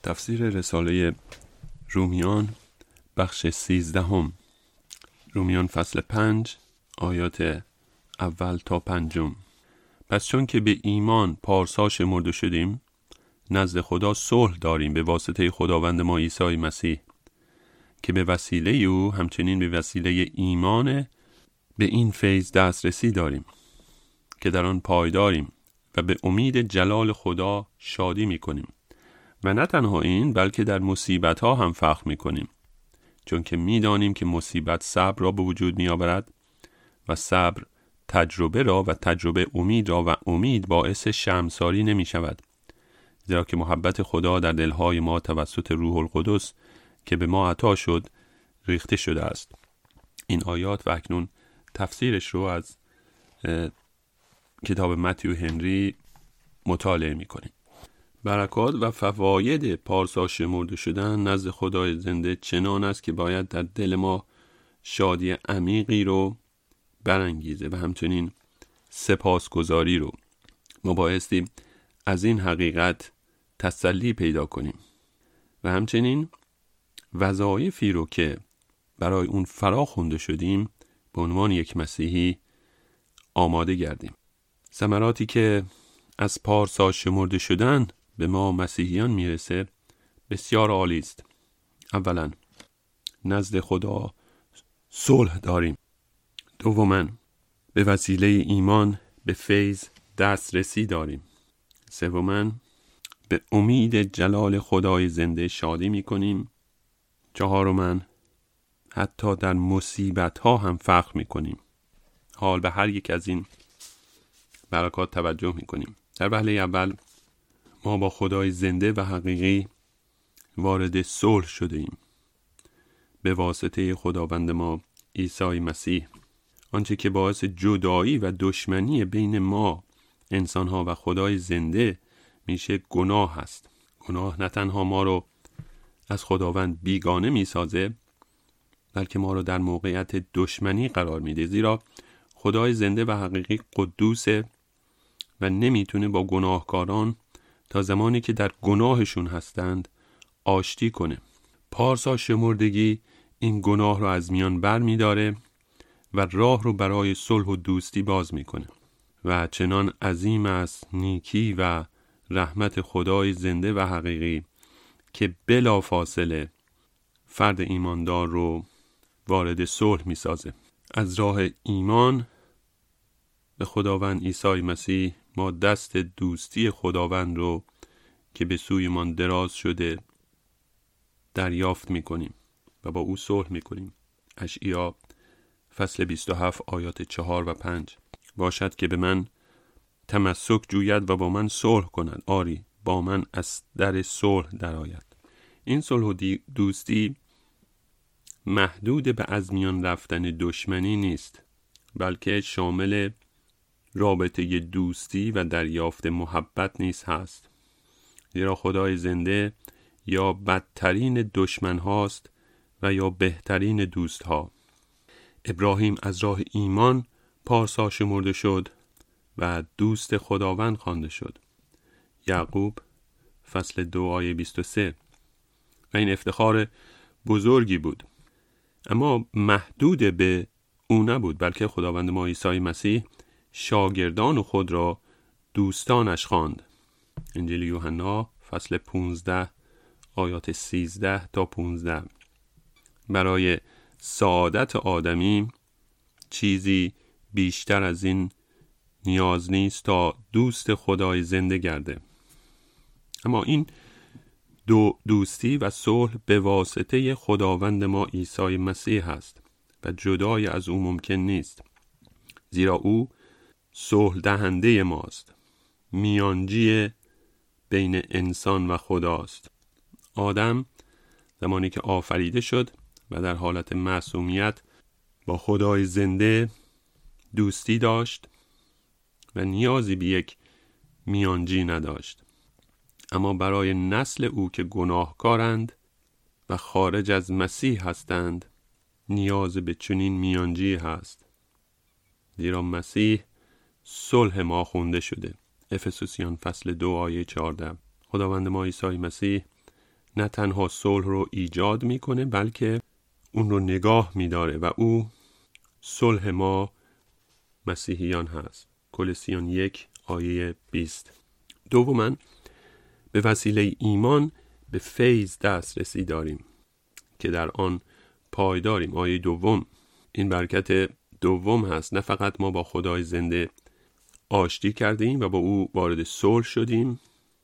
تفسیر رساله رومیان بخش 13. رومیان فصل 5 آیات اول تا 5. پس چون که به ایمان پارسا شمرده شدیم، نزد خدا صلح داریم به واسطه خداوند ما عیسی مسیح، که به وسیله او همچنین به وسیله ایمان به این فیض دسترسی داریم که در آن پایداریم و به امید جلال خدا شادی می‌کنیم. و نه تنها این، بلکه در مصیبت ها هم فخر می‌کنیم، چون که می‌دانیم که مصیبت صبر را به وجود می‌آورد و صبر تجربه را و تجربه امید را و امید باعث شرمساری نمی‌شود، زیرا که محبت خدا در دلهای ما توسط روح القدس که به ما عطا شد ریخته شده است. این آیات و اکنون تفسیرش رو از کتاب متیو هنری مطالعه می‌کنیم. برکات و فواید پارسا شمرده شدن نزد خدای زنده چنان است که باید در دل ما شادی عمیقی رو برانگیزه و همچنین سپاسگزاری رو. ما بایستی از این حقیقت تسلی پیدا کنیم و همچنین وظایفی رو که برای اون فرا خونده شدیم به عنوان یک مسیحی آماده گردیم. ثمراتی که از پارسا شمرده شدن به ما مسیحیان میرسه بسیار عالی است. اولا، نزد خدا صلح داریم. دوما، به وسیله ایمان به فیض دسترسی داریم. سوما، به امید جلال خدای زنده شادی میکنیم. چهارما، حتی در مصیبت ها هم فخر میکنیم. حال به هر یک از این برکات توجه میکنیم. در وهله اول ما با خدای زنده و حقیقی وارد صلح شده ایم به واسطه خداوند ما عیسی مسیح. آنچه که باعث جدایی و دشمنی بین ما انسانها و خدای زنده میشه گناه است. گناه نه تنها ما رو از خداوند بیگانه میسازه، بلکه ما رو در موقعیت دشمنی قرار میده، زیرا خدای زنده و حقیقی قدوسه و نمیتونه با گناهکاران تا زمانی که در گناهشون هستند آشتی کنه. پارسا شمردگی این گناه رو از میان بر میداره و راه رو برای صلح و دوستی باز میکنه. و چنان عظیم است نیکی و رحمت خدای زنده و حقیقی که بلا فاصله فرد ایماندار رو وارد صلح میسازه. از راه ایمان به خداوند عیسی مسیح ما دست دوستی خداوند رو که به سوی ما دراز شده دریافت میکنیم و با او صلح میکنیم. اشعیا فصل 27 آیات 4 و 5. باشد که به من تمسک جوید و با من صلح کند، آری با من از در صلح درآید. این صلح و دوستی محدود به از میان رفتن دشمنی نیست، بلکه شامل رابطه دوستی و دریافت محبت نیز هست، زیرا خدای زنده یا بدترین دشمن هاست و یا بهترین دوست ها. ابراهیم از راه ایمان پارسا شمرده شد و دوست خداوند خوانده شد. یعقوب فصل 2 آیه 23. و این افتخار بزرگی بود، اما محدود به او نبود، بلکه خداوند ما عیسی مسیح شاگردان خود را دوستانش خواند. انجیل یوحنا فصل 15 آیات 13 تا 15. برای سعادت آدمی چیزی بیشتر از این نیاز نیست تا دوست خدای زنده گرده. اما این دوستی و صلح به واسطه خداوند ما عیسی مسیح است و جدای از او ممکن نیست، زیرا او صلح دهنده ماست، میانجی بین انسان و خداست. آدم زمانی که آفریده شد و در حالت معصومیت با خدای زنده دوستی داشت و نیازی به یک میانجی نداشت، اما برای نسل او که گناهکارند و خارج از مسیح هستند نیاز به چنین میانجی هست، زیرا مسیح صلح ما خونده شده. افسوسیان فصل 2 آیه 14. خداوند ما عیسی مسیح نه تنها صلح رو ایجاد میکنه بلکه اون رو نگاه میداره و او صلح ما مسیحیان هست. کولوسیان 1 آیه 20. دوما به وسیله ایمان به فیض دسترسی داریم که در آن پایداریم. آیه 2 این برکت دوم هست. نه فقط ما با خدای زنده آشتی کردیم و با او وارد صلح شدیم،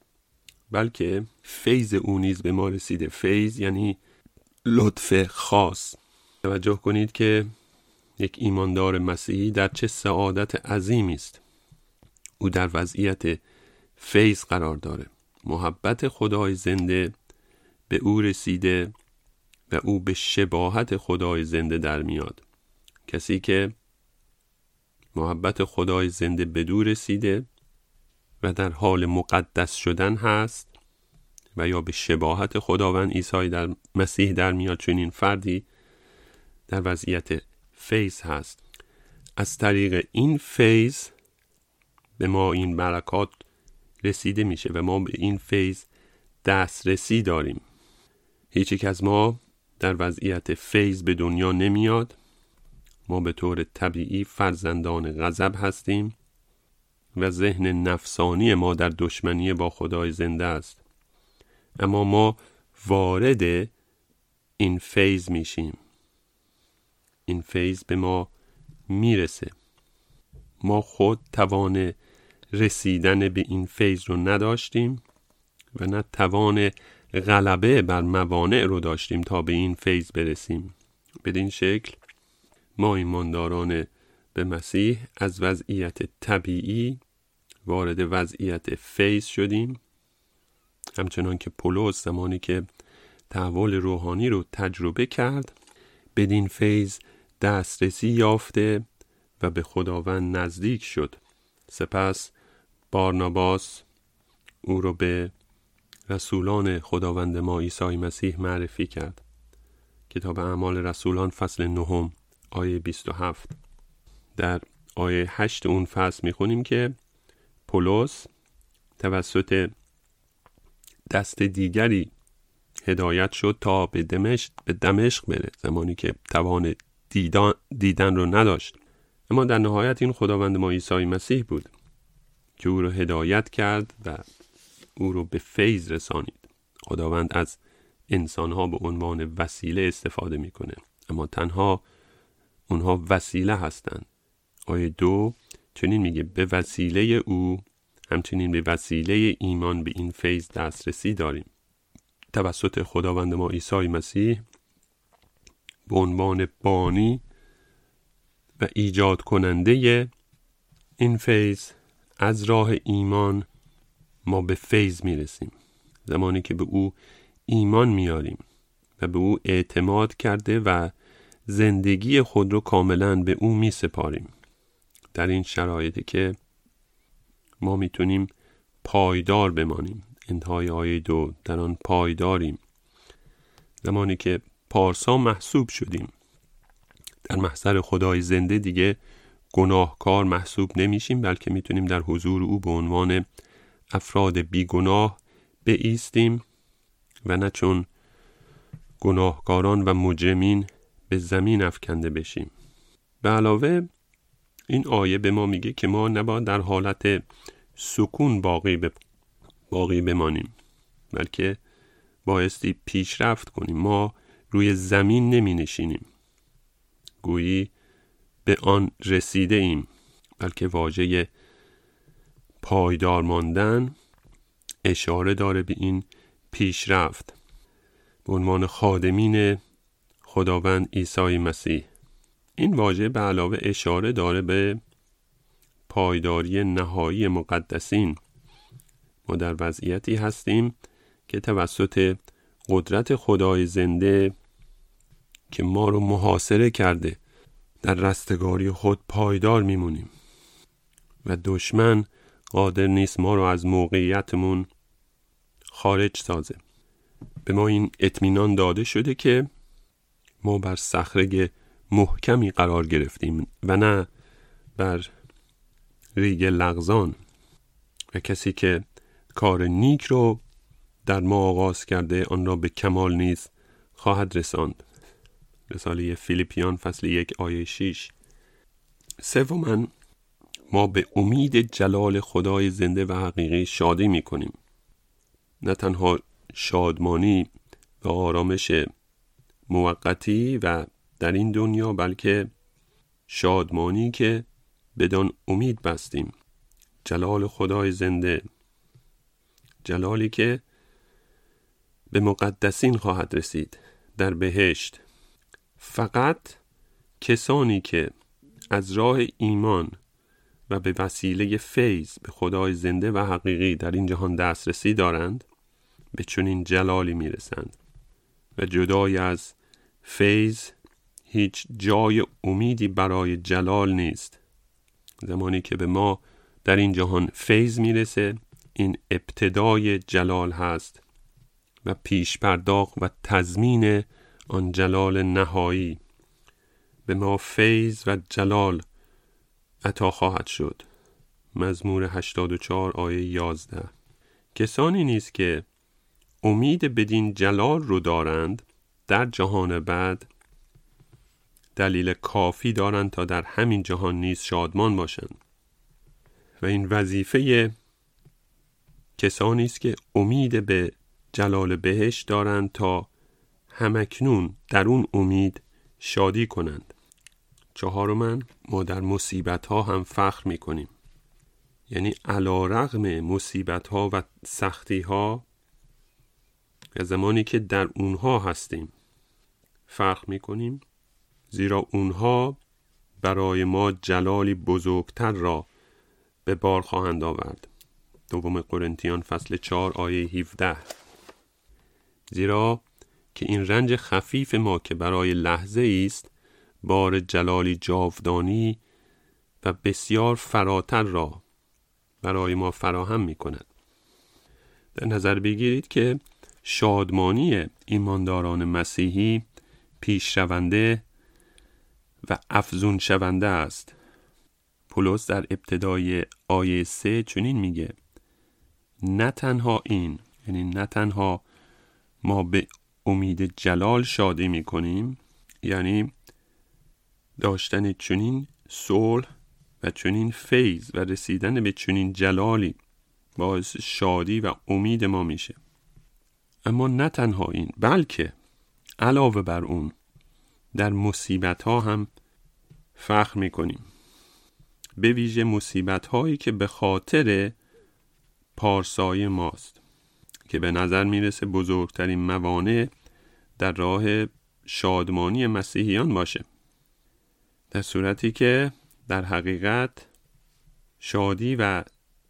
بلکه فیض او نیز به ما رسیده. فیض یعنی لطف خاص. توجه کنید که یک ایماندار مسیحی در چه سعادت عظیمی است. او در وضعیت فیض قرار داره. محبت خدای زنده به او رسیده و او به شباهت خدای زنده در میاد. کسی که محبت خدای زنده به او رسیده و در حال مقدس شدن هست و یا به شباهت خداوند عیسی در مسیح در میاد، چون این فردی در وضعیت فیض هست. از طریق این فیض به ما این برکات رسیده میشه و ما به این فیض دسترسی داریم. هیچ یک از ما در وضعیت فیض به دنیا نمیاد. ما به طور طبیعی فرزندان غضب هستیم و ذهن نفسانی ما در دشمنی با خدای زنده است. اما ما وارد این فیض میشیم. این فیض به ما میرسه. ما خود توان رسیدن به این فیض رو نداشتیم و نه توان غلبه بر موانع رو داشتیم تا به این فیض برسیم. بدین شکل ما ایمانداران به مسیح از وضعیت طبیعی وارد وضعیت فیض شدیم، همچنان که پولس زمانی که تحول روحانی رو تجربه کرد بدین فیض دسترسی یافته و به خداوند نزدیک شد. سپس بارناباس او رو به رسولان خداوند ما عیسی مسیح معرفی کرد. کتاب اعمال رسولان فصل 9 آیه 27. در آیه 8 اون فصل میخونیم که پولس توسط دست دیگری هدایت شد تا به دمشق بره، زمانی که توان دیدن رو نداشت. اما در نهایت این خداوند ما عیسی مسیح بود که او رو هدایت کرد و او رو به فیض رسانید. خداوند از انسانها به عنوان وسیله استفاده میکنه، اما تنها اونها وسیله هستند. آیه 2 چنین میگه به وسیله او، همچنین به وسیله ایمان به این فیض دسترسی داریم. توسط خداوند ما عیسی مسیح به عنوان بانی و ایجاد کننده این فیض از راه ایمان ما به فیض میرسیم. زمانی که به او ایمان میاریم و به او اعتماد کرده و زندگی خود رو کاملا به او میسپاریم. در این شرایطی که ما میتونیم پایدار بمانیم. انتهای آیه 2 در آن پایداریم. زمانی که پارسا محسوب شدیم در محضر خدای زنده، دیگه گناهکار محسوب نمیشیم، بلکه میتونیم در حضور او به عنوان افراد بیگناه بایستیم و نه چون گناهکاران و مجرمین به زمین افکنده بشیم. به علاوه این آیه به ما میگه که ما نباید در حالت سکون باقی بمانیم، بلکه بایستی پیشرفت کنیم. ما روی زمین نمی نشینیم گویی به آن رسیده ایم، بلکه واژه پایدار ماندن اشاره داره به این پیشرفت به عنوان خادمین خداوند عیسی مسیح. این واژه به علاوه اشاره داره به پایداری نهایی مقدسین. ما در وضعیتی هستیم که توسط قدرت خدای زنده که ما رو محاصره کرده در رستگاری خود پایدار میمونیم و دشمن قادر نیست ما رو از موقعیتمون خارج سازه. به ما این اطمینان داده شده که ما بر صخره محکمی قرار گرفتیم و نه بر ریگ لغزان، و کسی که کار نیک رو در ما آغاز کرده آن را به کمال نیز خواهد رساند. رساله فیلیپیان فصل 1 آیه 6. سوماً ما به امید جلال خدای زنده و حقیقی شادی می کنیم. نه تنها شادمانی و آرامش موقتی و در این دنیا، بلکه شادمانی که بدان امید بستیم. جلال خدای زنده، جلالی که به مقدسین خواهد رسید در بهشت. فقط کسانی که از راه ایمان و به وسیله فیض به خدای زنده و حقیقی در این جهان دسترسی دارند به چنین جلالی میرسند و جدای از فیض هیچ جای امیدی برای جلال نیست. زمانی که به ما در این جهان فیض میرسه، این ابتدای جلال هست و پیش پرداخت و تضمین آن جلال نهایی. به ما فیض و جلال عطا خواهد شد. مزمور 84 آیه 11. کسانی نیست که امید بدین جلال رو دارند در جهان بعد دلیل کافی دارند تا در همین جهان نیز شادمان باشند. و این وظیفه کسانی است که امید به جلال بهشت دارند تا همکنون در اون امید شادی کنند. چهارماً ما در مصیبت ها هم فخر می کنیم. یعنی علی رغم مصیبت ها و سختی ها، از زمانی که در اونها هستیم فخر می کنیم، زیرا اونها برای ما جلالی بزرگتر را به بار خواهند آورد. دوم قرنتیان فصل 4 آیه 17. زیرا که این رنج خفیف ما که برای لحظه است بار جلالی جاودانی و بسیار فراتر را برای ما فراهم می کند. در نظر بگیرید که شادمانی ایمانداران مسیحی پیشرونده و افزون شونده است. پولس در ابتدای آیه 3 چنین میگه: نه تنها این، یعنی نه تنها ما به امید جلال شادی میکنیم، یعنی داشتن چنین صلح و چنین فیض و رسیدن به چنین جلالی باعث شادی و امید ما میشه. اما نه تنها این، بلکه علاوه بر اون در مصیبت ها هم فخر میکنیم. به ویژه مصیبت هایی که به خاطر پارسای ماست، که به نظر میرسه بزرگترین موانع در راه شادمانی مسیحیان باشه، در صورتی که در حقیقت شادی و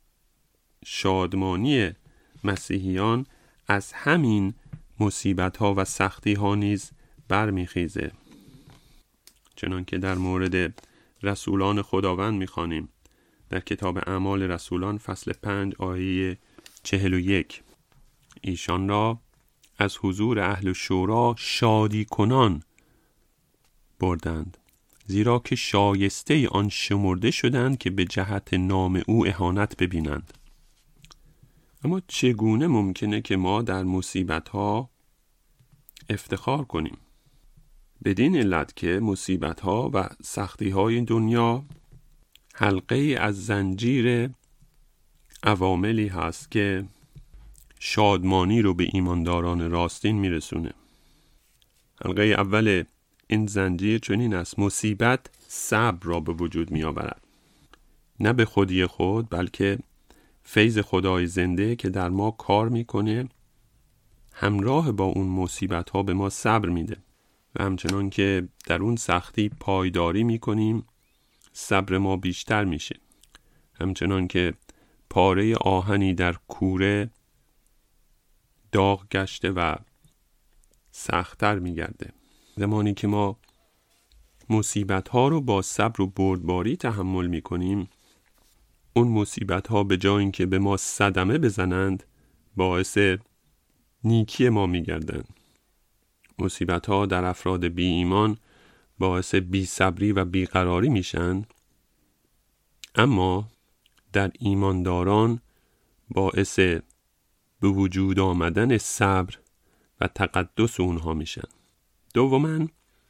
شادمانی مسیحیان از همین مصیبت ها و سختی ها نیز برمیخیزه. چنان که در مورد رسولان خداوند میخوانیم در کتاب اعمال رسولان فصل 5 آیه 41: ایشان را از حضور اهل شورا شادی کنان بردند، زیرا که شایسته آن شمرده شدند که به جهت نام او اهانت ببینند. اما چگونه ممکنه که ما در مصیبت ها افتخار کنیم؟ بدین علت که مصیبت ها و سختی های دنیا حلقه از زنجیر عواملی هست که شادمانی رو به ایمانداران راستین میرسونه. حلقه اول این زنجیر چنین است: مصیبت صبر را به وجود می آورد، نه به خودی خود، بلکه فیض خدای زنده که در ما کار میکنه همراه با اون مصیبت ها به ما صبر میده و همچنان که در اون سختی پایداری میکنیم صبر ما بیشتر میشه. همچنان که پاره آهنی در کوره داغ گشته و سخت‌تر میگرده. زمانی که ما مصیبت ها رو با صبر و بردباری تحمل میکنیم، اون مصیبت ها به جای اینکه به ما صدمه بزنند باعث نیکی ما میگردند. مصیبت ها در افراد بی ایمان باعث بی صبری و بی قراری میشن، اما در ایمانداران باعث به وجود آمدن صبر و تقدس اونها میشن. دوماً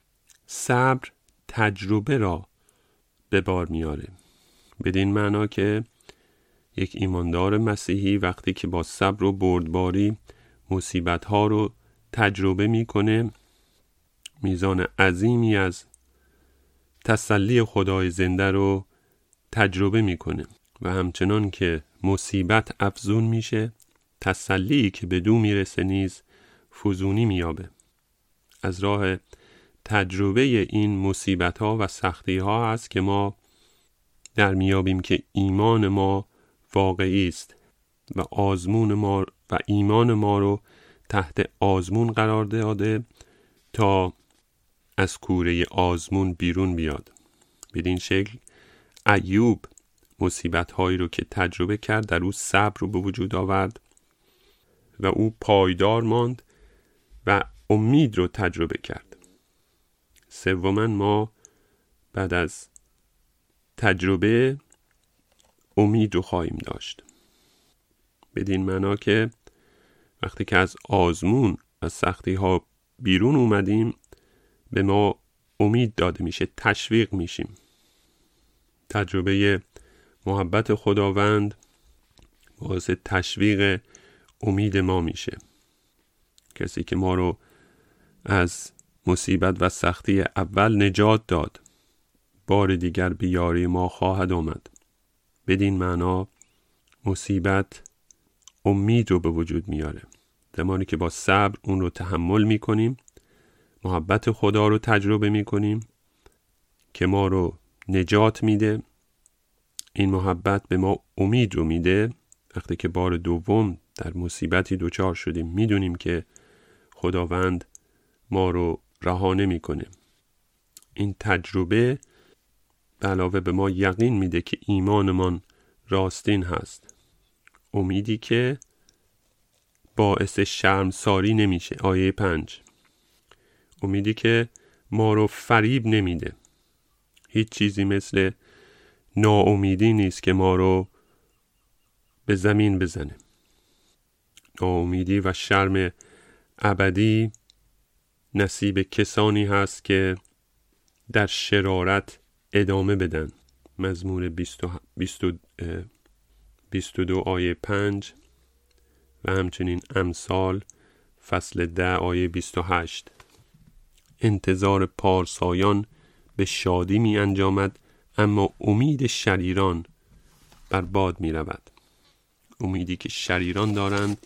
صبر تجربه را به بار میاره، بدین معنا که یک ایماندار مسیحی وقتی که با صبر و بردباری مصیبت‌ها رو تجربه میکنه، میزان عظیمی از تسلی خدای زنده رو تجربه میکنه و همچنان که مصیبت افزون میشه، تسلی که به دو میرسه نیز فزونی میابه. از راه تجربه این مصیبت‌ها و سختی‌ها هست که ما در میابیم که ایمان ما واقعی است و آزمون ما و ایمان ما رو تحت آزمون قرار داده تا از کوره آزمون بیرون بیاد. بدین شکل ایوب مصیبت‌هایی رو که تجربه کرد در او صبر رو به وجود آورد و او پایدار ماند و امید رو تجربه کرد. سوماً ما بعد از تجربه امید رو خواهیم داشت، بدین معنا که وقتی که از آزمون و سختی ها بیرون اومدیم به ما امید داده میشه، تشویق میشیم. تجربه محبت خداوند باعث تشویق امید ما میشه. کسی که ما رو از مصیبت و سختی اول نجات داد، بار دیگر به یاری ما خواهد آمد. بدین معنا مصیبت امید رو به وجود میاره. زمانی که با صبر اون رو تحمل میکنیم، محبت خدا رو تجربه میکنیم که ما رو نجات میده، این محبت به ما امید رو میده. وقتی که بار دوم در مصیبتی دوچار شدیم، میدونیم که خداوند ما رو رها نمیکنه. این تجربه به علاوه به ما یقین میده که ایمانمان راستین هست، امیدی که باعث شرمساری نمیشه. آیه 5 امیدی که ما رو فریب نمیده. هیچ چیزی مثل ناامیدی نیست که ما رو به زمین بزنه. ناامیدی و شرم ابدی نصیب کسانی هست که در شرارت ادامه بدن. مزمور 22 آیه 5 و همچنین امثال فصل 10 آیه 28. انتظار پارسایان به شادی می انجامد، اما امید شریران بر باد می رود. امیدی که شریران دارند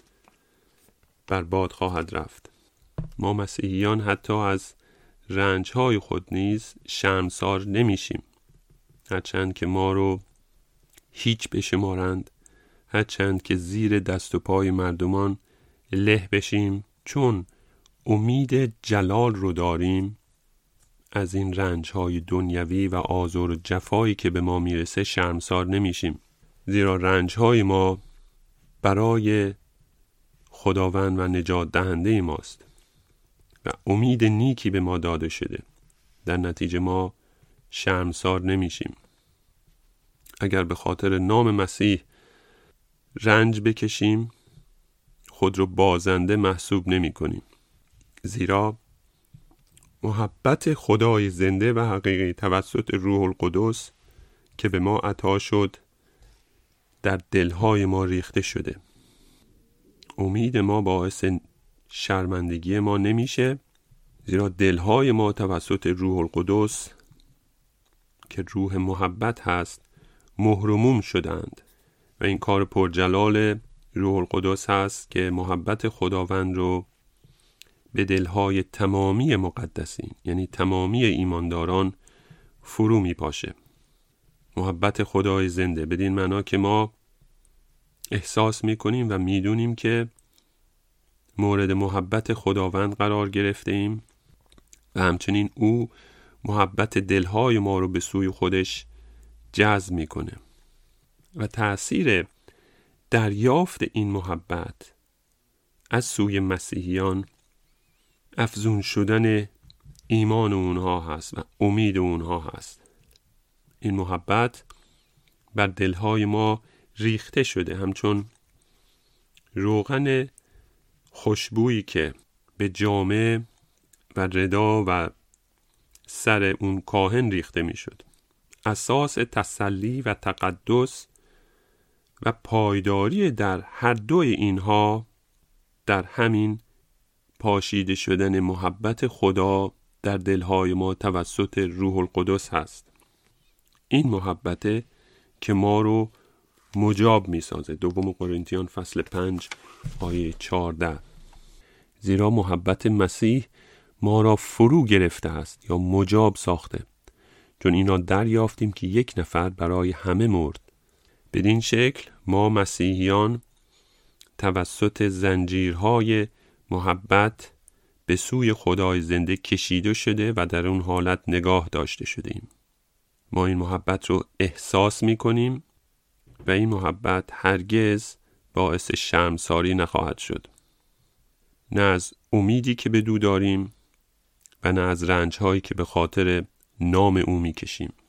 بر باد خواهد رفت. ما مسیحیان حتی از رنجهای خود نیز شرمسار نمیشیم، هرچند که ما رو هیچ بشمارند، هرچند که زیر دست و پای مردمان له بشیم، چون امید جلال رو داریم. از این رنجهای دنیوی و آزار و جفایی که به ما میرسه شرمسار نمیشیم، زیرا رنجهای ما برای خداوند و نجات دهنده ماست و امید نیکی به ما داده شده. در نتیجه ما شرمسار نمیشیم. اگر به خاطر نام مسیح رنج بکشیم، خود رو بازنده محسوب نمی کنیم، زیرا محبت خدای زنده و حقیقی توسط روح القدس که به ما عطا شد در دلهای ما ریخته شده. امید ما باعث شرمندگی ما نمیشه، زیرا دلهای ما توسط روح القدس که روح محبت هست مهرموم شدند و این کار پرجلال روح القدس هست که محبت خداوند رو به دلهای تمامی مقدسین، یعنی تمامی ایمانداران فرو می پاشه. محبت خدای زنده بدین معنا که ما احساس می کنیم و می دونیم که مورد محبت خداوند قرار گرفته ایم و همچنین او محبت دلهای ما رو به سوی خودش جذب می کنه و تأثیر دریافت این محبت از سوی مسیحیان افزون شدن ایمان اونها هست و امید اونها هست. این محبت بر دلهای ما ریخته شده، همچون روغن خوشبویی که به جامه و ردا و سر اون کاهن ریخته می شد. اساس تسلی و تقدس و پایداری در هر دوی اینها در همین پاشیده شدن محبت خدا در دلهای ما توسط روح القدس هست. این محبته که ما رو مجاب می سازه. دوم قرنتیان فصل 5 آیه 14. زیرا محبت مسیح ما را فرو گرفته است یا مجاب ساخته، چون اینا دریافتیم که یک نفر برای همه مرد. بدین شکل ما مسیحیان توسط زنجیرهای محبت به سوی خدای زنده کشیده شده و در اون حالت نگاه داشته شدیم. ما این محبت رو احساس می کنیم و این محبت هرگز باعث شرمساری نخواهد شد، نه از امیدی که به دو داریم و نه از رنجهایی که به خاطر نام او می کشیم.